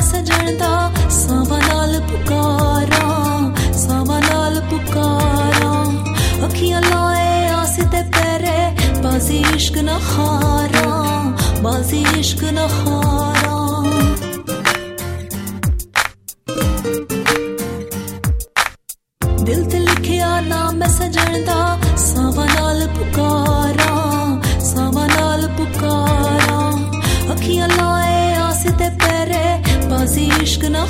सजण दा सावां नाल पुकारा अखियां लाए आस ते पैरे बाजी इश्क न हारा दिल ते लिखिया नाम मैं सजण दा सावां नाल पुकारा अखियां लाए आस ते पैरे बाजी इश्क न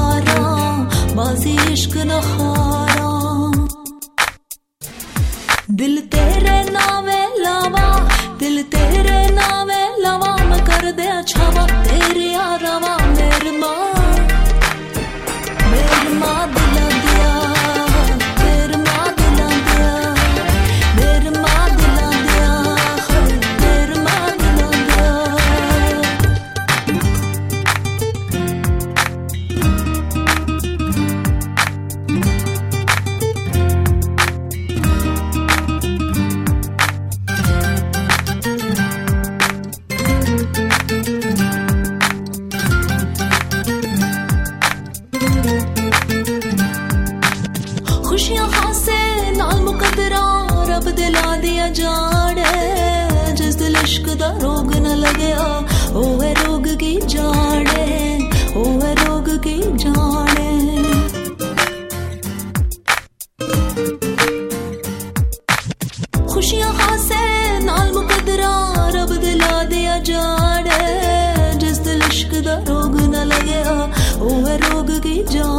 हारा दिल तेरे नामे लावा मैं कर दे छावा तेरे यारावा मेरे माँ दिला दिया मेरे माँ दिला दिया मेरे माँ दिला दिया मेरे माँ दिला दिया खुशियां हासे नाल मुकदरा रब दिला दिया जाने जिस दिल इश्क दा रोग न लगया ओए रोग की जाने खुशियां हासे नाल मुकदरा रब दिला दिया जाने जिस दिल इश्क दा रोग न लगया ओए रोग की जाने